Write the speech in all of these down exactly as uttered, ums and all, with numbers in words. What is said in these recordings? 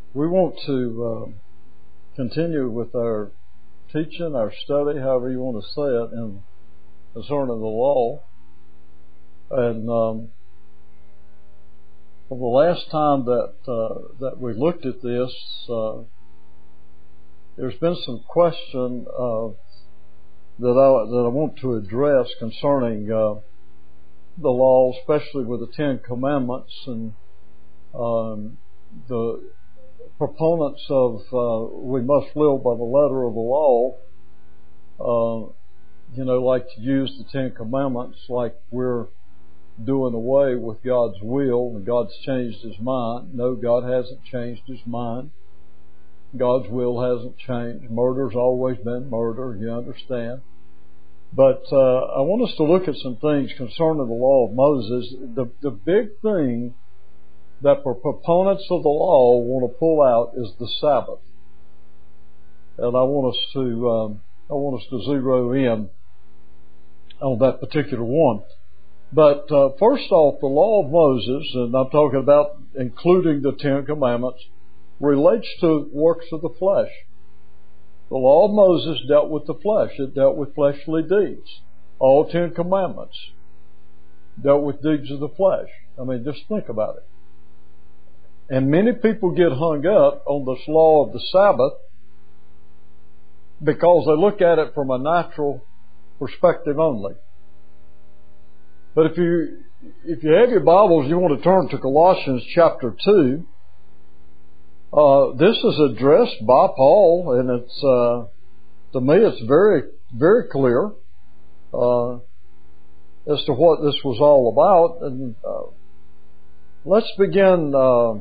We want to uh, continue with our teaching, our study, however you want to say it, in concerning the law. And um, well, the last time that uh, that we looked at this, uh, there's been some question uh, that I that I want to address concerning uh, the law, especially with the Ten Commandments and um, the proponents of uh, we must live by the letter of the law. Uh, you know, like to use the Ten Commandments like we're doing away with God's will and God's changed His mind. No, God hasn't changed His mind. God's will hasn't changed. Murder's always been murder, you understand. But uh, I want us to look at some things concerning the law of Moses. The, the big thing that the proponents of the law want to pull out is the Sabbath. And I want us to um, I want us to zero in on that particular one. But uh, first off, the law of Moses, and I'm talking about including the Ten Commandments, relates to works of the flesh. The law of Moses dealt with the flesh. It dealt with fleshly deeds. All Ten Commandments dealt with deeds of the flesh. I mean, just think about it. And many people get hung up on this law of the Sabbath because they look at it from a natural perspective only. But if you if you have your Bibles, you want to turn to Colossians chapter two. Uh, this is addressed by Paul, and it's uh, to me it's very very clear uh, as to what this was all about. And uh, let's begin. Uh,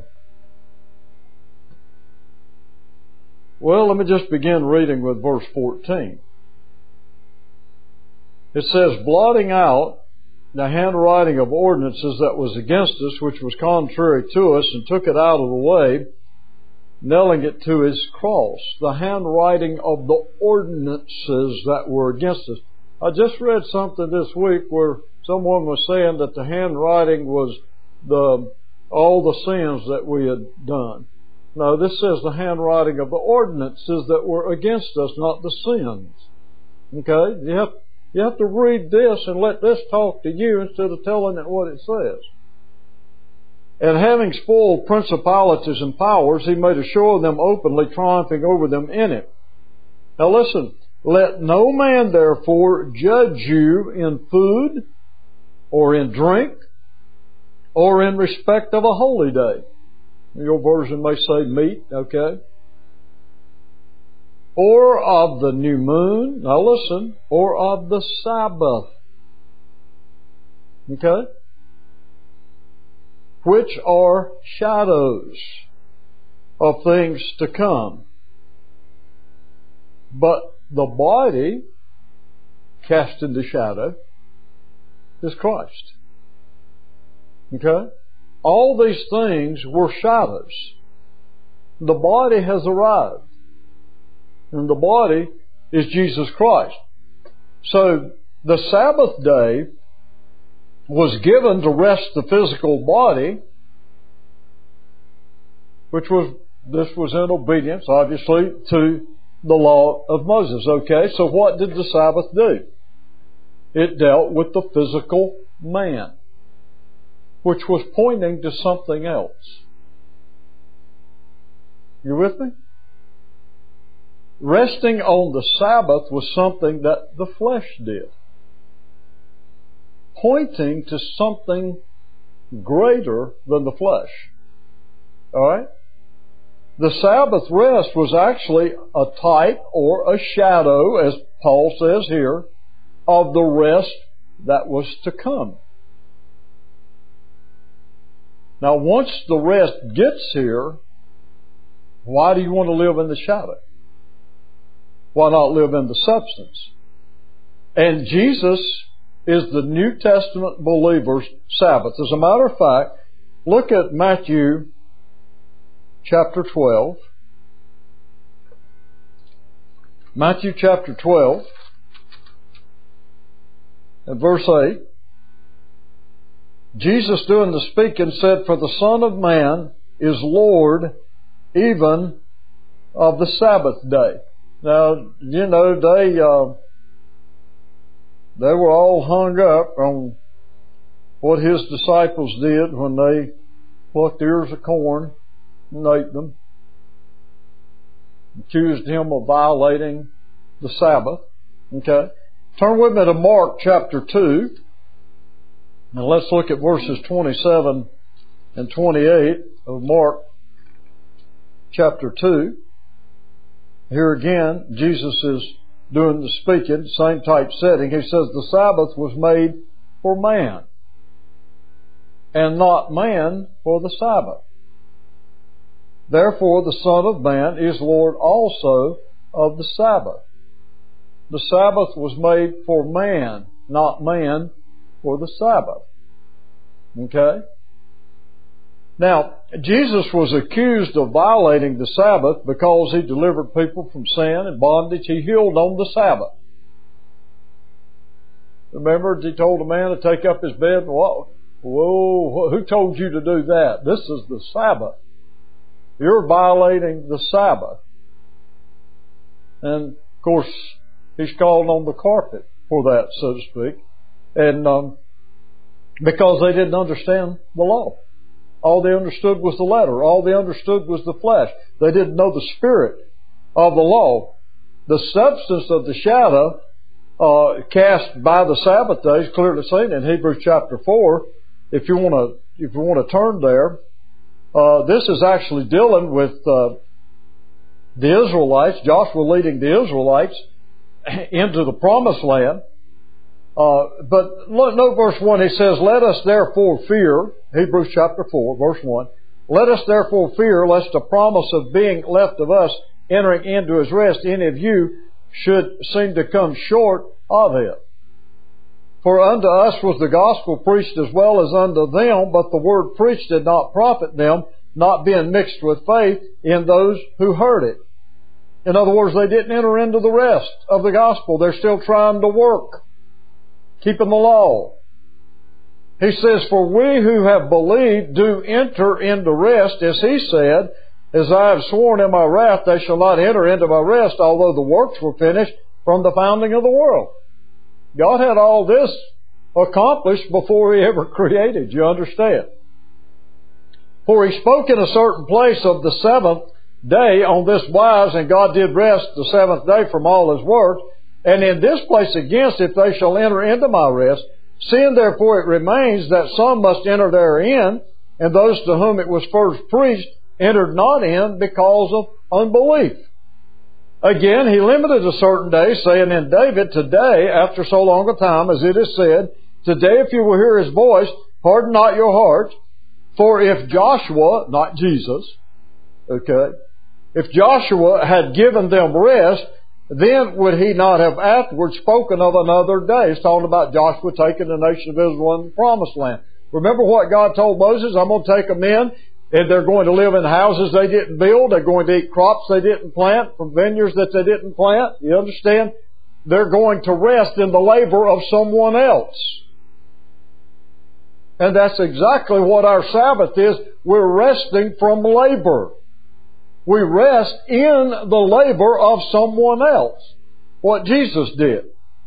well, let me just begin reading with verse fourteen. It says, "Blotting out the handwriting of ordinances that was against us, which was contrary to us, and took it out of the way, nailing it to His cross." The handwriting of the ordinances that were against us. I just read something this week where someone was saying that the handwriting was the all the sins that we had done. No, this says the handwriting of the ordinances that were against us, not the sins. Okay? You have You have to read this and let this talk to you instead of telling it what it says. "And having spoiled principalities and powers, He made a show of them openly, triumphing over them in it." Now listen, "Let no man therefore judge you in food, or in drink, or in respect of a holy day." Your version may say meat, okay? "Or of the new moon," now listen, "or of the Sabbath." Okay? "Which are shadows of things to come. But the body cast into shadow is Christ." Okay? All these things were shadows. The body has arrived. And the body is Jesus Christ. So the Sabbath day was given to rest the physical body, which was, this was in obedience, obviously, to the law of Moses. Okay, so what did the Sabbath do? It dealt with the physical man, which was pointing to something else. You with me? Resting on the Sabbath was something that the flesh did, pointing to something greater than the flesh. Alright? The Sabbath rest was actually a type or a shadow, as Paul says here, of the rest that was to come. Now, once the rest gets here, why do you want to live in the shadow? Why not live in the substance? And Jesus is the New Testament believer's Sabbath. As a matter of fact, look at Matthew chapter twelve. Matthew chapter twelve and verse eight. Jesus, doing the speaking, said, "For the Son of Man is Lord even of the Sabbath day. Now, you know, they uh, they were all hung up on what His disciples did when they plucked ears of corn and ate them, accused Him of violating the Sabbath. Okay? Turn with me to Mark chapter two, and let's look at verses twenty-seven and twenty-eight of Mark chapter two. Here again, Jesus is doing the speaking, same type setting. He says, the Sabbath was made for man, and not man for the Sabbath. Therefore the Son of Man is Lord also of the Sabbath. The Sabbath was made for man, not man for the Sabbath. Okay? Now, Jesus was accused of violating the Sabbath because He delivered people from sin and bondage. He healed on the Sabbath. Remember, He told a man to take up his bed and walk. Whoa, who told you to do that? This is the Sabbath. You're violating the Sabbath. And, of course, He's called on the carpet for that, so to speak. And um, because they didn't understand the law. All they understood was the letter. All they understood was the flesh. They didn't know the spirit of the law. The substance of the shadow uh, cast by the Sabbath day is clearly seen in Hebrews chapter four. If you want to, if you want to turn there, uh, this is actually dealing with uh, the Israelites. Joshua leading the Israelites into the promised land. Uh, but note verse one, he says, let us therefore fear, Hebrews chapter four, verse one, let us therefore fear lest the promise of being left of us entering into His rest, any of you should seem to come short of it. For unto us was the gospel preached as well as unto them, but the word preached did not profit them, not being mixed with faith in those who heard it. In other words, they didn't enter into the rest of the gospel. They're still trying to work, keeping the law. He says, for we who have believed do enter into rest, as He said, as I have sworn in my wrath, they shall not enter into my rest, although the works were finished from the founding of the world. God had all this accomplished before He ever created, you understand? For He spoke in a certain place of the seventh day on this wise, and God did rest the seventh day from all His works. And in this place against, if they shall enter into my rest, seeing therefore it remains that some must enter therein, and those to whom it was first preached entered not in because of unbelief. Again, He limited a certain day, saying in David, today, after so long a time, as it is said, today if you will hear His voice, harden not your hearts, for if Joshua, not Jesus, okay, if Joshua had given them rest, then would He not have afterwards spoken of another day? It's talking about Joshua taking the nation of Israel in the promised land. Remember what God told Moses? I'm going to take them in, and they're going to live in houses they didn't build. They're going to eat crops they didn't plant from vineyards that they didn't plant. You understand? They're going to rest in the labor of someone else. And that's exactly what our Sabbath is. We're resting from labor. We rest in the labor of someone else. What Jesus did.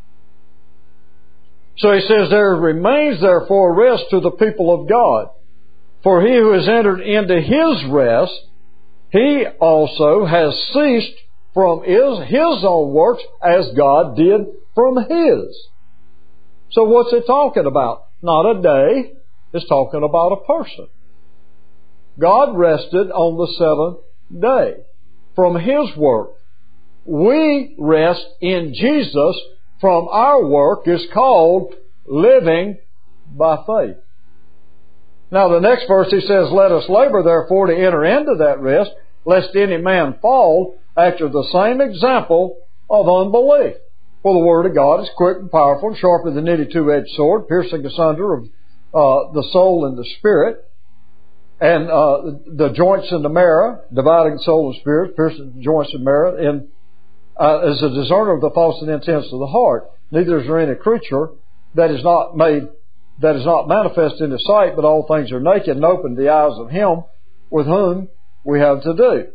So He says, there remains therefore rest to the people of God. For he who has entered into His rest, he also has ceased from his, his own works as God did from His. So what's it talking about? Not a day. It's talking about a person. God rested on the seventh day from His work. We rest in Jesus from our work is called living by faith. Now the next verse He says, let us labor therefore to enter into that rest, lest any man fall after the same example of unbelief. For the Word of God is quick and powerful and sharper than any two-edged sword, piercing asunder of uh, the soul and the spirit, and uh, the joints and the marrow, dividing soul and spirit, piercing the joints and marrow, and uh, is a discerner of the thoughts and intents of the heart. Neither is there any creature that is not made, that is not manifest in His sight, but all things are naked and open to the eyes of Him with whom we have to do.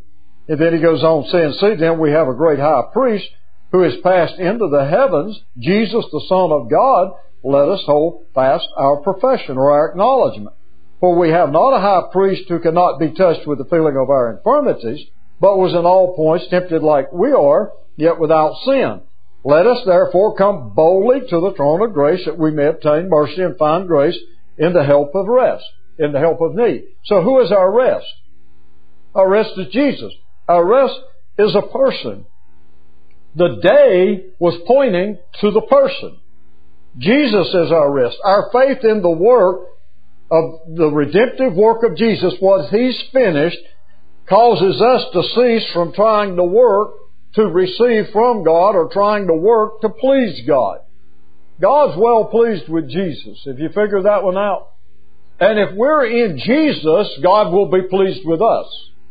And then he goes on saying, see, then we have a great high priest who is passed into the heavens, Jesus the Son of God. Let us hold fast our profession or our acknowledgement. For we have not a high priest who cannot be touched with the feeling of our infirmities, but was in all points tempted like we are, yet without sin. Let us therefore come boldly to the throne of grace, that we may obtain mercy and find grace in the help of rest, in the help of need. So who is our rest? Our rest is Jesus. Our rest is a person. The day was pointing to the person. Jesus is our rest. Our faith in the work of the redemptive work of Jesus, what He's finished, causes us to cease from trying to work to receive from God or trying to work to please God. God's well pleased with Jesus. If you figure that one out. And if we're in Jesus, God will be pleased with us.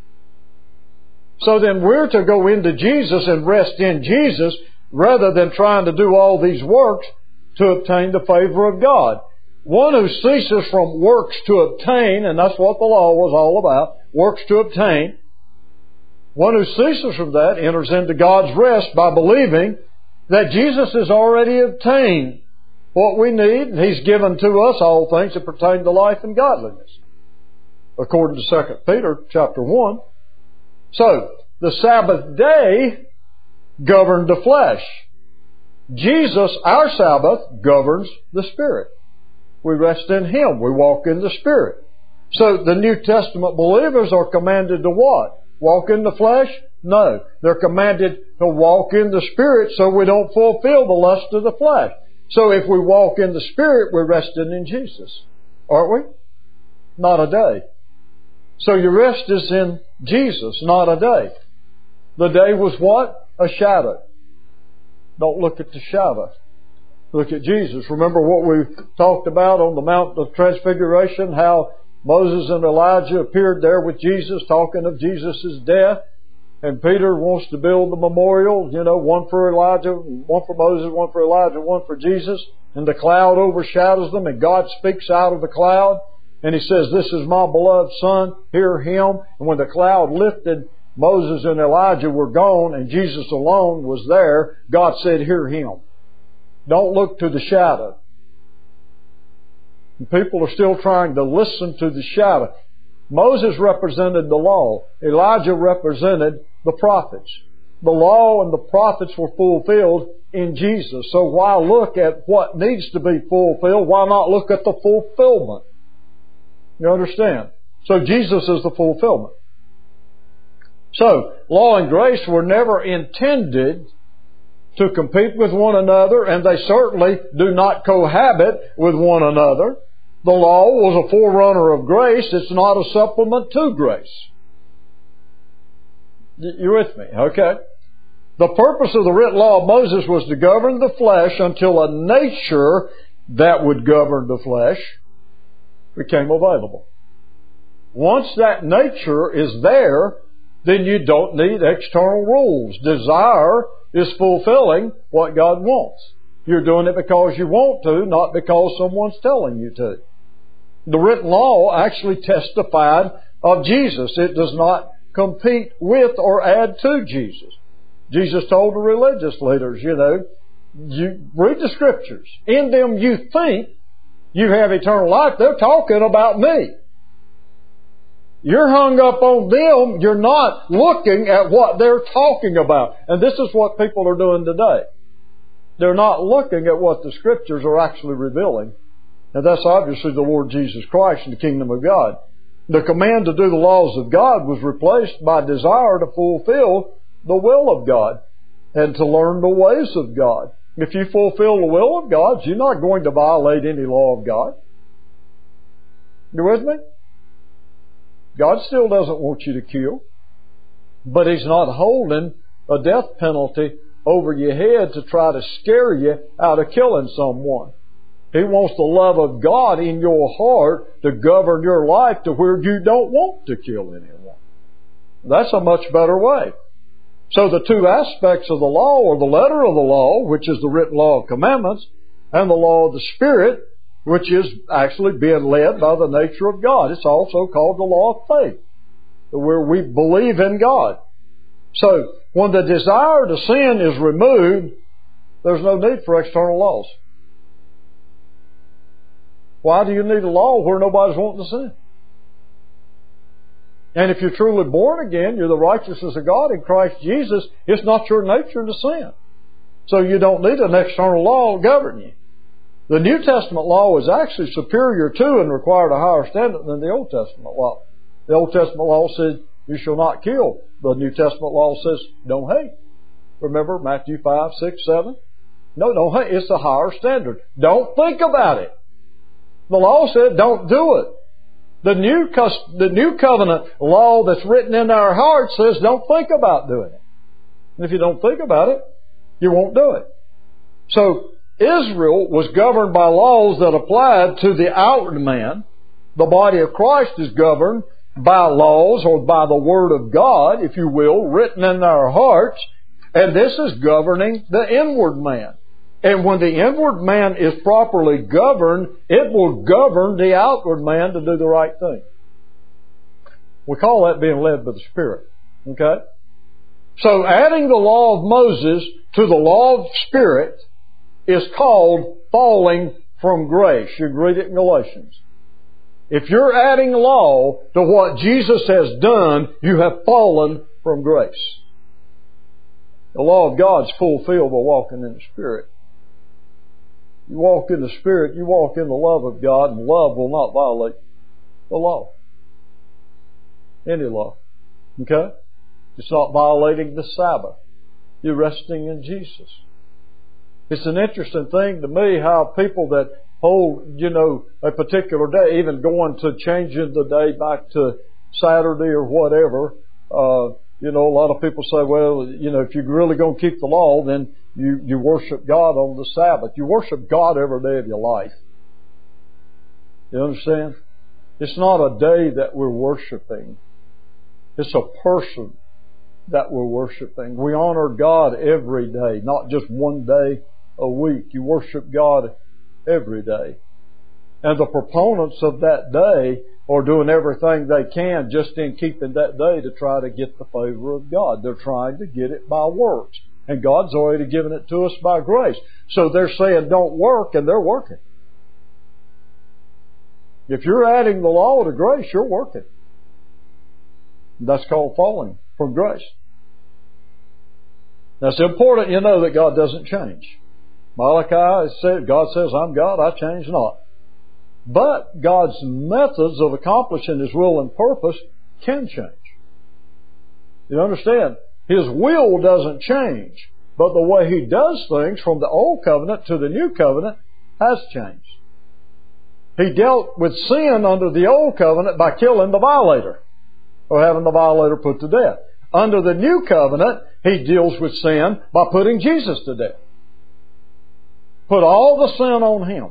So then we're to go into Jesus and rest in Jesus rather than trying to do all these works to obtain the favor of God. One who ceases from works to obtain, and that's what the law was all about, works to obtain. One who ceases from that enters into God's rest by believing that Jesus has already obtained what we need, and He's given to us all things that pertain to life and godliness, according to Second Peter chapter one. So, the Sabbath day governed the flesh. Jesus, our Sabbath, governs the Spirit. We rest in Him. We walk in the Spirit. So the New Testament believers are commanded to what? Walk in the flesh? No. They're commanded to walk in the Spirit so we don't fulfill the lust of the flesh. So if we walk in the Spirit, we're resting in Jesus. Aren't we? Not a day. So your rest is in Jesus, not a day. The day was what? A shadow. Don't look at the shadow. Look at Jesus. Remember what we talked about on the Mount of Transfiguration, how Moses and Elijah appeared there with Jesus, talking of Jesus' death. And Peter wants to build the memorial, you know, one for Elijah, one for Moses, one for Elijah, one for Jesus. And the cloud overshadows them, and God speaks out of the cloud. And He says, this is my beloved Son, hear Him. And when the cloud lifted, Moses and Elijah were gone, and Jesus alone was there. God said, hear Him. Don't look to the shadow. And people are still trying to listen to the shadow. Moses represented the law. Elijah represented the prophets. The law and the prophets were fulfilled in Jesus. So why look at what needs to be fulfilled? Why not look at the fulfillment? You understand? So Jesus is the fulfillment. So, law and grace were never intended to compete with one another, and they certainly do not cohabit with one another. The law was a forerunner of grace. It's not a supplement to grace. You're with me, okay? The purpose of the written law of Moses was to govern the flesh until a nature that would govern the flesh became available. Once that nature is there, then you don't need external rules. Desire is fulfilling what God wants. You're doing it because you want to, not because someone's telling you to. The written law actually testified of Jesus. It does not compete with or add to Jesus. Jesus told the religious leaders, you know, you read the Scriptures. In them you think you have eternal life. They're talking about me. You're hung up on them. You're not looking at what they're talking about. And this is what people are doing today. They're not looking at what the Scriptures are actually revealing. And that's obviously the Lord Jesus Christ and the kingdom of God. The command to do the laws of God was replaced by desire to fulfill the will of God and to learn the ways of God. If you fulfill the will of God, you're not going to violate any law of God. You with me? God still doesn't want you to kill, but He's not holding a death penalty over your head to try to scare you out of killing someone. He wants the love of God in your heart to govern your life to where you don't want to kill anyone. That's a much better way. So the two aspects of the law are the letter of the law, which is the written law of commandments, and the law of the Spirit, which is actually being led by the nature of God. It's also called the law of faith, where we believe in God. So, when the desire to sin is removed, there's no need for external laws. Why do you need a law where nobody's wanting to sin? And if you're truly born again, you're the righteousness of God in Christ Jesus, it's not your nature to sin. So you don't need an external law to govern you. The New Testament law is actually superior to and required a higher standard than the Old Testament law. The Old Testament law says, you shall not kill. The New Testament law says, don't hate. Remember Matthew five, six, seven? No, don't hate. It's a higher standard. Don't think about it. The law said, don't do it. The new, the new covenant law that's written in our hearts says, don't think about doing it. And if you don't think about it, you won't do it. So, Israel was governed by laws that applied to the outward man. The body of Christ is governed by laws, or by the Word of God, if you will, written in our hearts. And this is governing the inward man. And when the inward man is properly governed, it will govern the outward man to do the right thing. We call that being led by the Spirit. Okay? So adding the law of Moses to the law of Spirit is called falling from grace. You can read it in Galatians. If you're adding law to what Jesus has done, you have fallen from grace. The law of God is fulfilled by walking in the Spirit. You walk in the Spirit, you walk in the love of God, and love will not violate the law. Any law. Okay? It's not violating the Sabbath. You're resting in Jesus. It's an interesting thing to me how people that hold, you know, a particular day, even going to changing the day back to Saturday or whatever, uh, you know, a lot of people say, well, you know, if you're really going to keep the law, then you, you worship God on the Sabbath. You worship God every day of your life. You understand? It's not a day that we're worshiping. It's a person that we're worshiping. We honor God every day, not just one day a week. You worship God every day. And the proponents of that day are doing everything they can just in keeping that day to try to get the favor of God. They're trying to get it by works. And God's already given it to us by grace. So they're saying don't work, and they're working. If you're adding the law to grace, you're working. That's called falling from grace. Now it's important you know that God doesn't change. Malachi said, God says, I'm God, I change not. But God's methods of accomplishing His will and purpose can change. You understand? His will doesn't change, but the way He does things from the Old Covenant to the New Covenant has changed. He dealt with sin under the Old Covenant by killing the violator, or having the violator put to death. Under the New Covenant, He deals with sin by putting Jesus to death. Put all the sin on Him.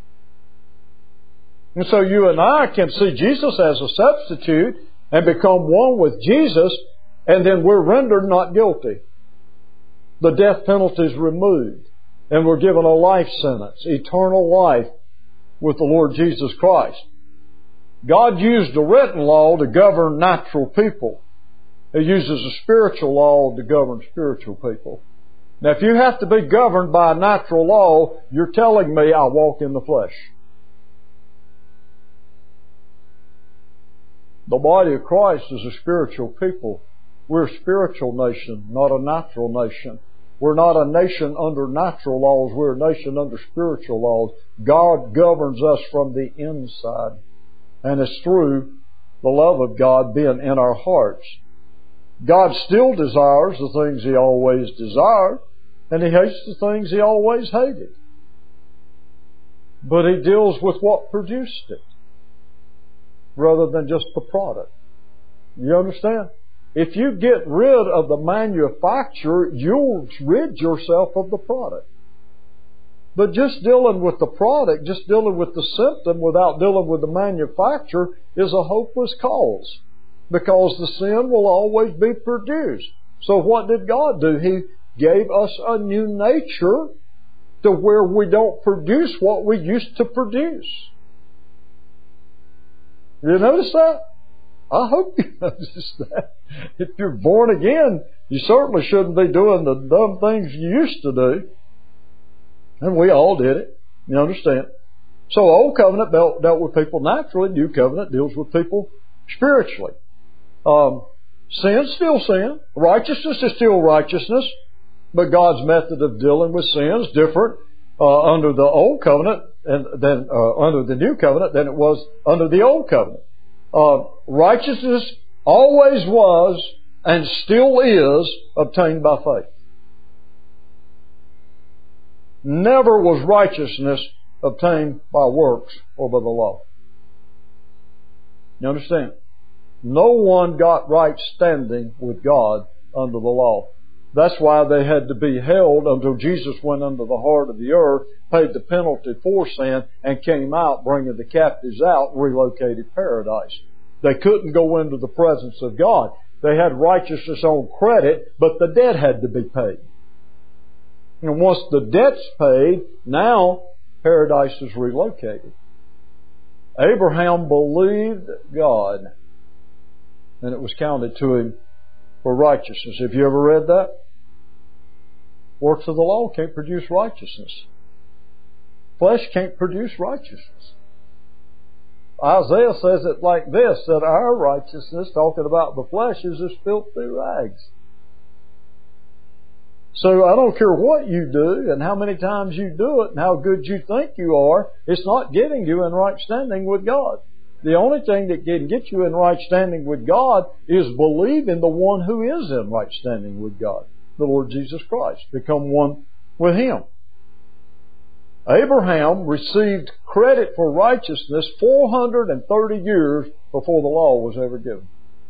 And so you and I can see Jesus as a substitute and become one with Jesus, and then we're rendered not guilty. The death penalty is removed, and we're given a life sentence, eternal life with the Lord Jesus Christ. God used a written law to govern natural people. He uses a spiritual law to govern spiritual people. Now, if you have to be governed by a natural law, you're telling me I walk in the flesh. The body of Christ is a spiritual people. We're a spiritual nation, not a natural nation. We're not a nation under natural laws. We're a nation under spiritual laws. God governs us from the inside. And it's through the love of God being in our hearts. God still desires the things He always desired, and He hates the things He always hated. But He deals with what produced it, rather than just the product. You understand? If you get rid of the manufacturer, you'll rid yourself of the product. But just dealing with the product, just dealing with the symptom without dealing with the manufacturer is a hopeless cause, because the sin will always be produced. So what did God do? He gave us a new nature to where we don't produce what we used to produce. You notice that? I hope you notice that. If you're born again, you certainly shouldn't be doing the dumb things you used to do. And we all did it. You understand? So Old Covenant dealt, dealt with people naturally. New Covenant deals with people spiritually. Um, sin's still sin. Righteousness is still righteousness. But God's method of dealing with sin is different uh, under the Old Covenant and than uh, under the New Covenant than it was under the Old Covenant. Uh, righteousness always was and still is obtained by faith. Never was righteousness obtained by works or by the law. You understand? No one got right standing with God under the law. That's why they had to be held until Jesus went under the heart of the earth, paid the penalty for sin, and came out bringing the captives out, relocated paradise. They couldn't go into the presence of God. They had righteousness on credit, but the debt had to be paid. And once the debt's paid, now paradise is relocated. Abraham believed God, and it was counted to him for righteousness. Have you ever read that? Works of the law can't produce righteousness. Flesh can't produce righteousness. Isaiah says it like this, that our righteousness, talking about the flesh, is as filthy rags. So I don't care what you do and how many times you do it and how good you think you are, it's not getting you in right standing with God. The only thing that can get you in right standing with God is believe in the one who is in right standing with God, the Lord Jesus Christ. Become one with Him. Abraham received credit for righteousness four hundred thirty years before the law was ever given.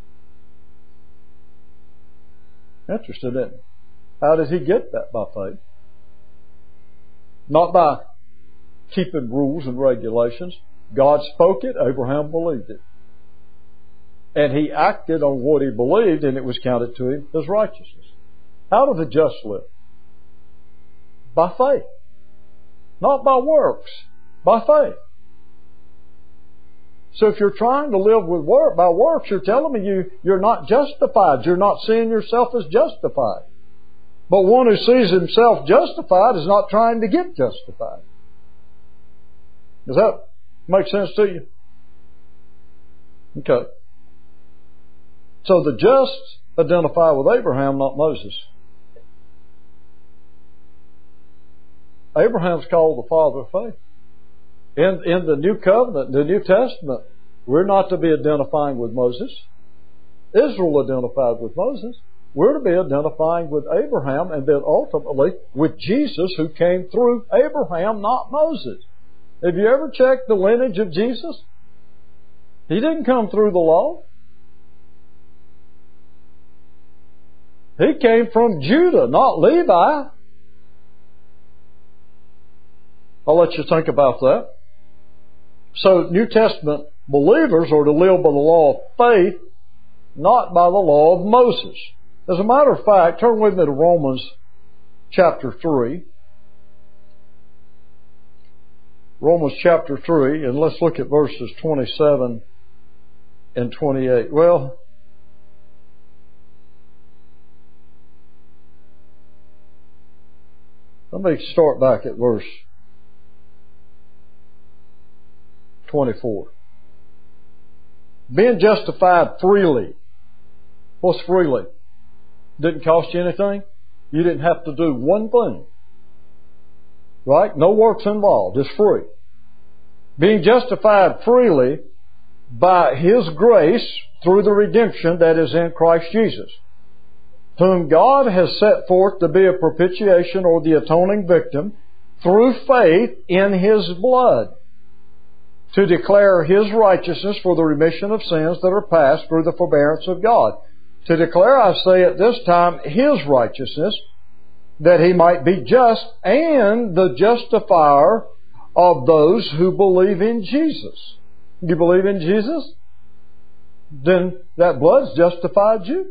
Interesting, isn't it? How did he get that? By faith. Not by keeping rules and regulations. God spoke it, Abraham believed it. And he acted on what he believed, and it was counted to him as righteousness. How do the just live? By faith. Not by works. By faith. So if you're trying to live with work by works, you're telling me you, you're not justified. You're not seeing yourself as justified. But one who sees himself justified is not trying to get justified. Does that make sense to you? Okay. So the just identify with Abraham, not Moses. Abraham's called the father of faith. In, in the New Covenant, the New Testament, we're not to be identifying with Moses. Israel identified with Moses. We're to be identifying with Abraham and then ultimately with Jesus who came through Abraham, not Moses. Have you ever checked the lineage of Jesus? He didn't come through the law. He came from Judah, not Levi. I'll let you think about that. So New Testament believers are to live by the law of faith, not by the law of Moses. As a matter of fact, turn with me to Romans chapter three. Romans chapter three, and let's look at verses twenty-seven and twenty-eight. Well, let me start back at verse twenty-four. Being justified freely. What's freely? Didn't cost you anything. You didn't have to do one thing. Right? No works involved. It's free. Being justified freely by His grace through the redemption that is in Christ Jesus, whom God has set forth to be a propitiation or the atoning victim through faith in His blood, to declare His righteousness for the remission of sins that are past through the forbearance of God. To declare, I say at this time, His righteousness, that He might be just and the justifier of those who believe in Jesus. You believe in Jesus? Then that blood's justified you.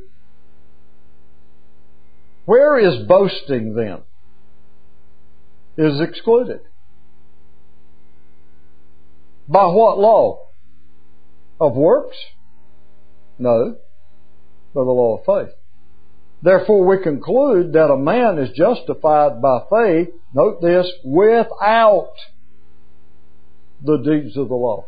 Where is boasting then? Is excluded. By what law? Of works? No, by the law of faith. Therefore we conclude that a man is justified by faith, note this, without the deeds of the law.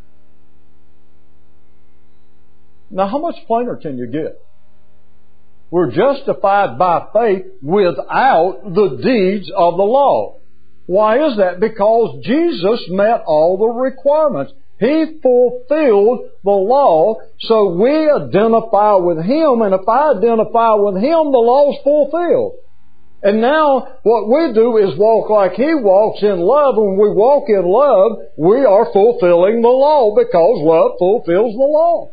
Now how much plainer can you get? We're justified by faith without the deeds of the law. Why is that? Because Jesus met all the requirements. He fulfilled the law, so we identify with Him, and if I identify with Him, the law's fulfilled. And now what we do is walk like He walks in love. When we walk in love, we are fulfilling the law because love fulfills the law.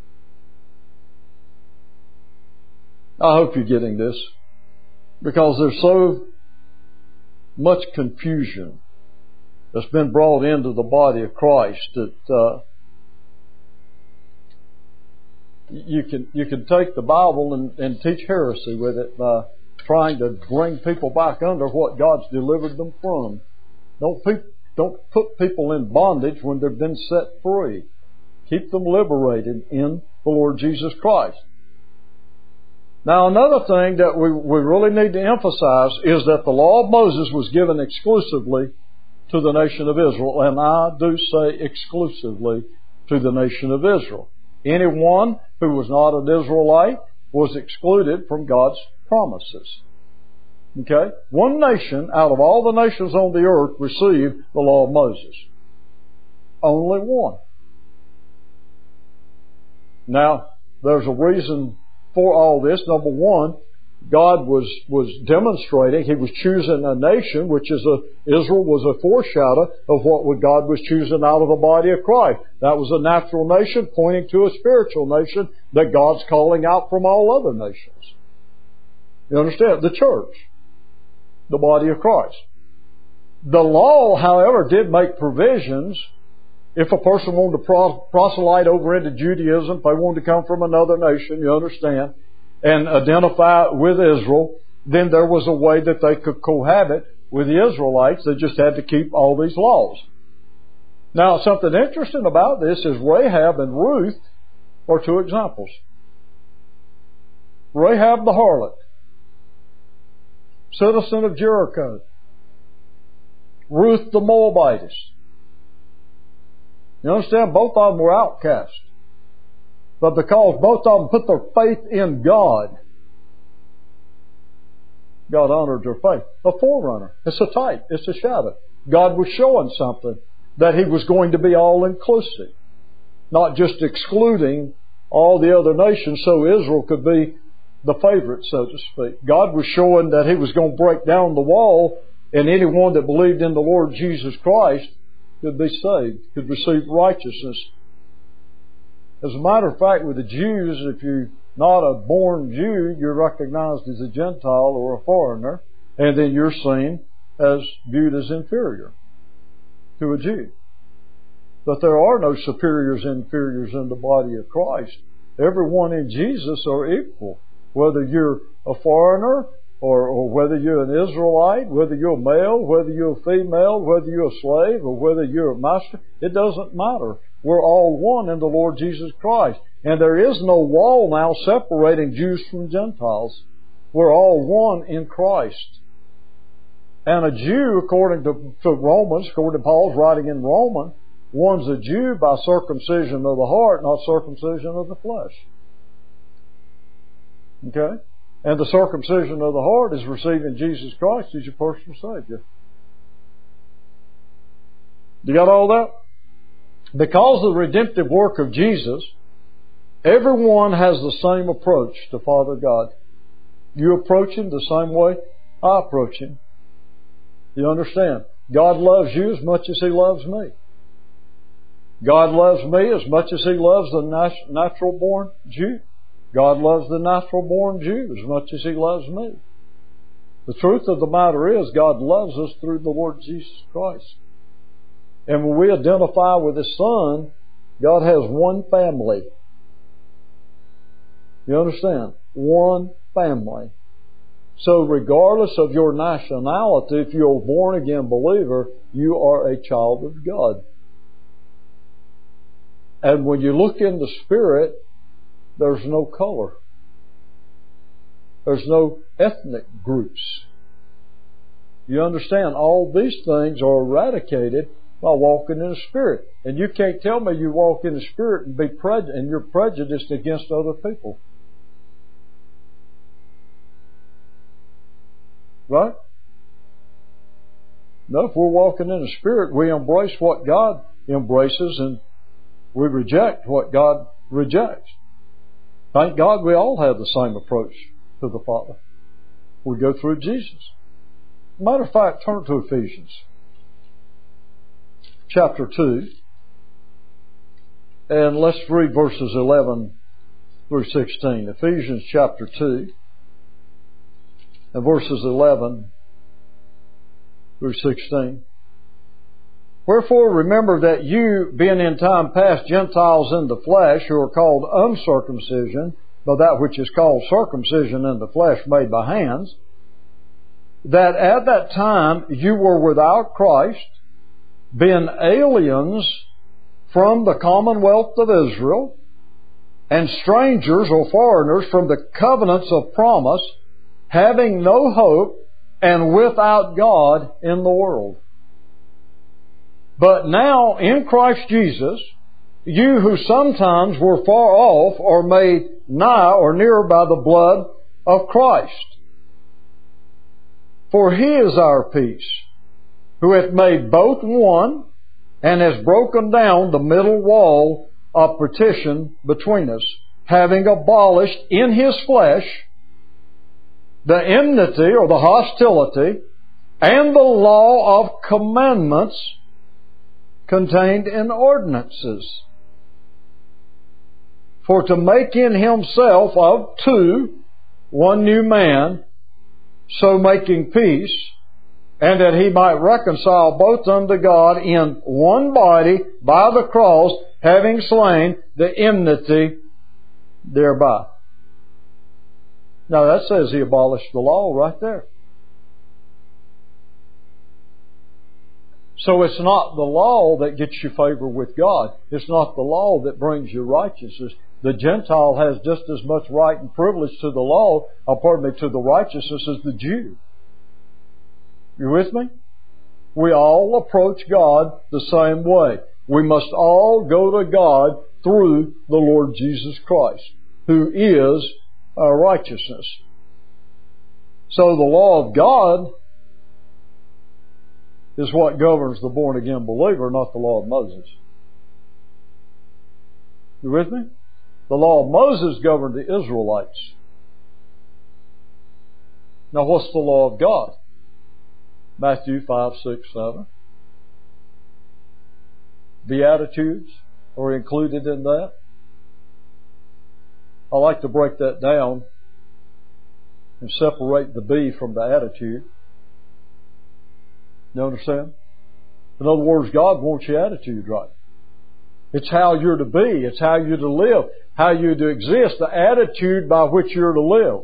I hope you're getting this, because there's so much confusion that's been brought into the body of Christ that uh, you can you can take the Bible and, and teach heresy with it by trying to bring people back under what God's delivered them from. Don't pe- don't put people in bondage when they've been set free. Keep them liberated in the Lord Jesus Christ. Now, another thing that we, we really need to emphasize is that the law of Moses was given exclusively to the nation of Israel, and I do say exclusively to the nation of Israel. Anyone who was not an Israelite was excluded from God's promises. Okay? One nation out of all the nations on the earth received the law of Moses. Only one. Now, there's a reason for all this. Number one, God was, was demonstrating, He was choosing a nation, which is a, Israel was a foreshadow of what God was choosing out of the body of Christ. That was a natural nation pointing to a spiritual nation that God's calling out from all other nations. You understand? The church. The body of Christ. The law, however, did make provisions. If a person wanted to proselyte over into Judaism, if they wanted to come from another nation, you understand, and identify with Israel, then there was a way that they could cohabit with the Israelites. They just had to keep all these laws. Now, something interesting about this is Rahab and Ruth are two examples. Rahab the harlot, citizen of Jericho. Ruth the Moabitess. You understand? Both of them were outcasts. But because both of them put their faith in God, God honored their faith. A forerunner. It's a type. It's a shadow. God was showing something, that He was going to be all-inclusive. Not just excluding all the other nations so Israel could be the favorite, so to speak. God was showing that He was going to break down the wall, and anyone that believed in the Lord Jesus Christ could be saved, could receive righteousness. As a matter of fact, with the Jews, if you're not a born Jew, you're recognized as a Gentile or a foreigner, and then you're seen as viewed as inferior to a Jew. But there are no superiors and inferiors in the body of Christ. Everyone in Jesus are equal. Whether you're a foreigner, or, or whether you're an Israelite, whether you're a male, whether you're a female, whether you're a slave, or whether you're a master, it doesn't matter. We're all one in the Lord Jesus Christ. And there is no wall now separating Jews from Gentiles. We're all one in Christ. And a Jew, according to, to Romans, according to Paul's writing in Romans, one's a Jew by circumcision of the heart, not circumcision of the flesh. Okay? And the circumcision of the heart is receiving Jesus Christ as your personal Savior. You got all that? Because of the redemptive work of Jesus, everyone has the same approach to Father God. You approach Him the same way I approach Him. You understand? God loves you as much as He loves me. God loves me as much as He loves the natural born Jew. God loves the natural born Jew as much as He loves me. The truth of the matter is, God loves us through the Lord Jesus Christ. And when we identify with His Son, God has one family. You understand? One family. So regardless of your nationality, if you're a born-again believer, you are a child of God. And when you look in the Spirit, there's no color. There's no ethnic groups. You understand, all these things are eradicated by walking in the Spirit. And you can't tell me you walk in the Spirit and be prej- and you're prejudiced against other people. Right? No, if we're walking in the Spirit, we embrace what God embraces and we reject what God rejects. Thank God we all have the same approach to the Father. We go through Jesus. Matter of fact, turn to Ephesians chapter two, and let's read verses eleven through sixteen. Ephesians chapter two, and verses eleven through sixteen. Wherefore remember that you, being in time past Gentiles in the flesh, who are called uncircumcision, by that which is called circumcision in the flesh made by hands, that at that time you were without Christ, being aliens from the commonwealth of Israel, and strangers or foreigners from the covenants of promise, having no hope and without God in the world. But now in Christ Jesus, you who sometimes were far off are made nigh or near by the blood of Christ. For He is our peace, who hath made both one, and has broken down the middle wall of partition between us, having abolished in His flesh the enmity or the hostility and the law of commandments contained in ordinances, for to make in Himself of two one new man, so making peace, and that He might reconcile both unto God in one body by the cross, having slain the enmity thereby. Now that says He abolished the law right there. So it's not the law that gets you favor with God. It's not the law that brings you righteousness. The Gentile has just as much right and privilege to the law, or pardon me, to the righteousness as the Jew. You with me? We all approach God the same way. We must all go to God through the Lord Jesus Christ, who is our righteousness. So the law of God is what governs the born-again believer, not the law of Moses. You with me? The law of Moses governed the Israelites. Now what's the law of God? Matthew five, six, seven. Beatitudes are included in that. I like to break that down and separate the be from the attitude. You understand? In other words, God wants your attitude right. It's how you're to be. It's how you're to live. How you're to exist. The attitude by which you're to live.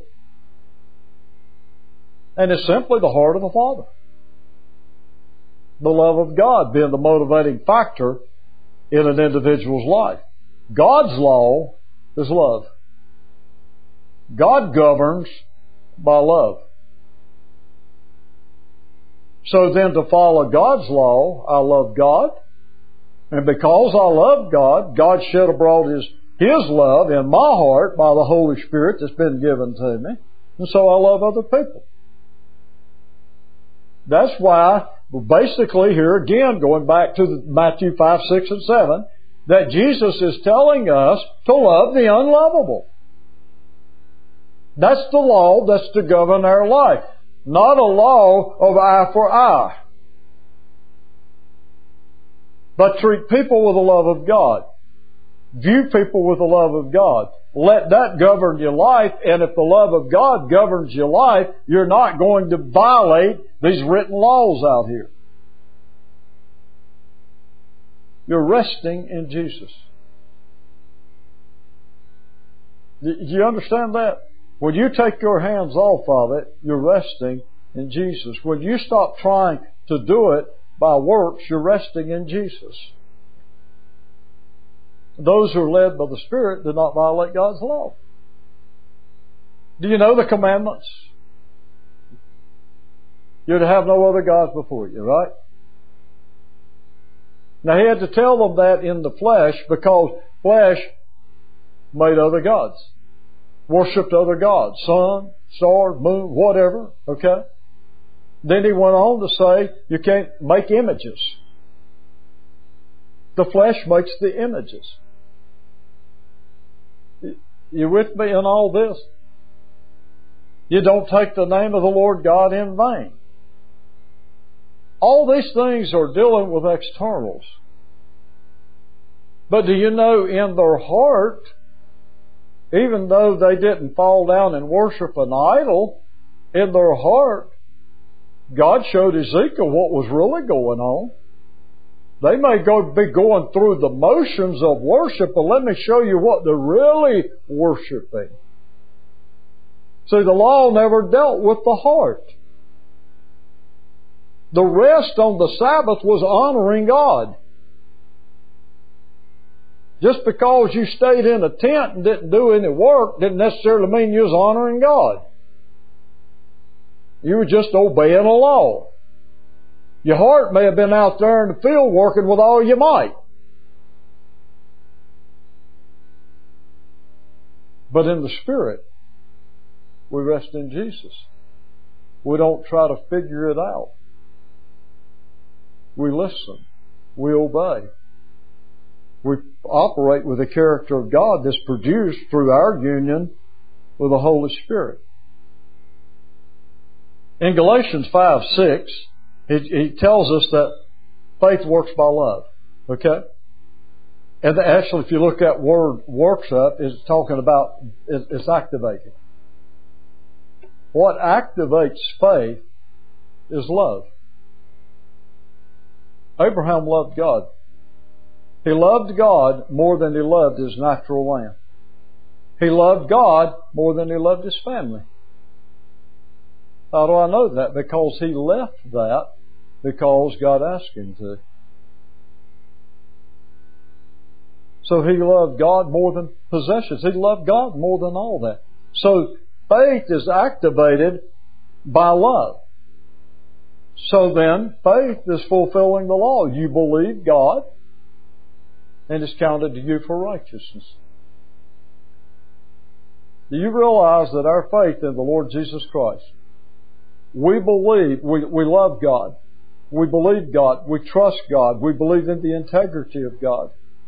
And it's simply the heart of the Father. The love of God being the motivating factor in an individual's life. God's law is love. God governs by love. So then to follow God's law, I love God. And because I love God, God shed abroad His, His love in my heart by the Holy Spirit that's been given to me. And so I love other people. That's why, basically here again, going back to Matthew five, six, and seven, that Jesus is telling us to love the unlovable. That's the law that's to govern our life. Not a law of eye for eye. But treat people with the love of God. View people with the love of God. Let that govern your life, and if the love of God governs your life, you're not going to violate these written laws out here. You're resting in Jesus. Do you understand that? When you take your hands off of it, you're resting in Jesus. When you stop trying to do it by works, you're resting in Jesus. those who are led by the Spirit do not violate God's law. Do you know the commandments? You're to have no other gods before you, right? Now he had to tell them that in the flesh because flesh made other gods. Worshipped other gods. Sun, stars, moon, whatever. Okay? Then he went on to say you can't make images. The flesh makes the images. You with me in all this? You don't take the name of the Lord God in vain. All these things are dealing with externals. But do you know in their heart, even though they didn't fall down and worship an idol, in their heart, God showed Ezekiel what was really going on. They may go, be going through the motions of worship, but let me show you what they're really worshiping. See, the law never dealt with the heart. The rest on the Sabbath was honoring God. Just because you stayed in a tent and didn't do any work didn't necessarily mean you was honoring God. You were just obeying a law. Your heart may have been out there in the field working with all your might. But in the Spirit, we rest in Jesus. We don't try to figure it out. We listen. We obey. We operate with the character of God that's produced through our union with the Holy Spirit. In Galatians five six, he, he tells us that faith works by love. Okay? And actually, if you look at word works up, it's talking about, it's activated. What activates faith is love. Abraham loved God. He loved God more than he loved his natural land. He loved God more than he loved his family. How do I know that? Because he left that because God asked him to. So he loved God more than possessions. He loved God more than all that. So faith is activated by love. So then, faith is fulfilling the law. You believe God, and it's counted to you for righteousness. Do you realize that our faith in the Lord Jesus Christ, we believe, we, we love God, we believe God, we trust God, we believe in the integrity of God.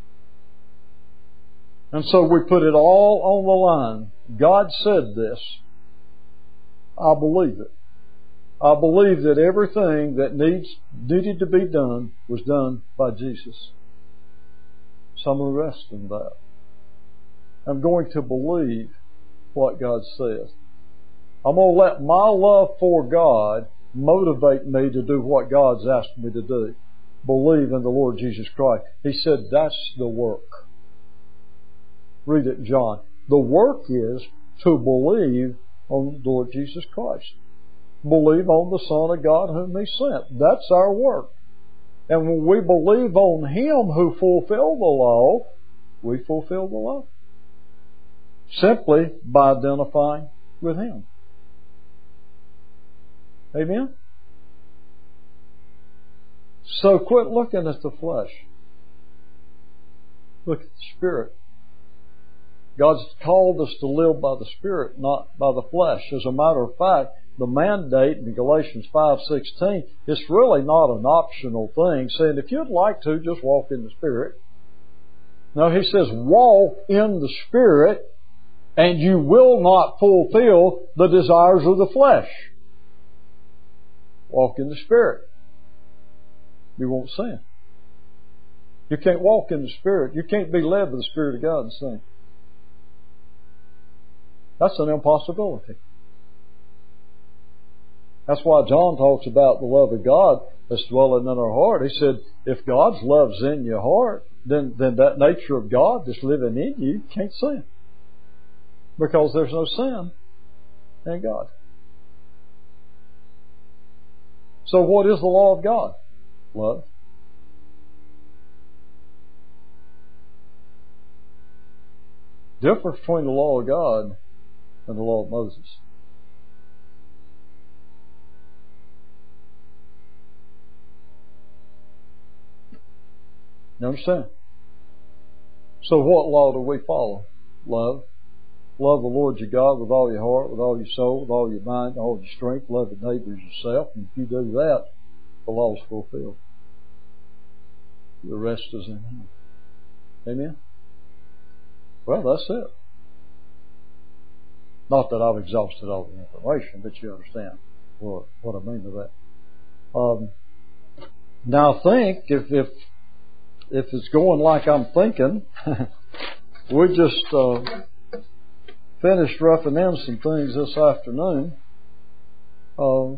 And so we put it all on the line. God said this. I believe it. I believe that everything that needs needed to be done was done by Jesus. So I'm going to rest in that. I'm going to believe what God says. I'm going to let my love for God motivate me to do what God's asked me to do. Believe in the Lord Jesus Christ. He said that's the work. Read it in John. The work is to believe on the Lord Jesus Christ. Believe on the Son of God whom He sent. That's our work. And when we believe on Him who fulfilled the law, we fulfill the law. Simply by identifying with Him. Amen? So quit looking at the flesh. Look at the Spirit. God's called us to live by the Spirit, not by the flesh. As a matter of fact, the mandate in Galatians five sixteen, it's really not an optional thing, saying if you'd like to, just walk in the Spirit. No, he says walk in the Spirit and you will not fulfill the desires of the flesh. Walk in the Spirit. You won't sin. You can't walk in the Spirit. You can't be led by the Spirit of God and sin. That's an impossibility. That's why John talks about the love of God that's dwelling in our heart. He said, if God's love's in your heart, then, then that nature of God that's living in you can't sin. Because there's no sin in God. So what is the law of God? Love. difference between the law of God and the law of Moses. You understand? So what law do we follow? Love. Love the Lord your God with all your heart, with all your soul, with all your mind, all your strength. Love the neighbor as yourself. And if you do that, the law is fulfilled. The rest is in Him. Amen? Well, that's it. Not that I've exhausted all the information, but you understand what, what I mean by that. Um, now think, if, if, if it's going like I'm thinking, we just uh, finished roughing in some things this afternoon uh,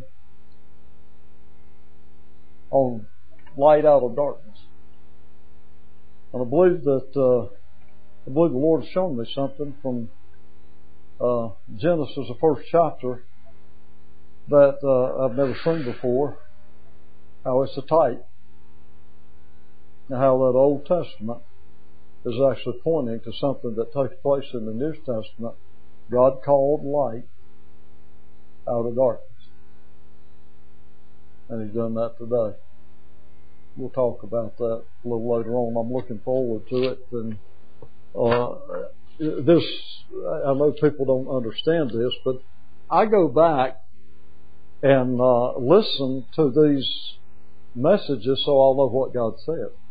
on light out of darkness. And I believe that uh, I believe the Lord has shown me something from uh, Genesis, the first chapter, that uh, I've never seen before. How it's a type, and how that Old Testament is actually pointing to something that takes place in the New Testament. God called light out of darkness, and He's done that today. We'll talk about that a little later on. I'm looking forward to it. And uh, this, I know people don't understand this, but I go back and uh, listen to these messages so I'll know what God said.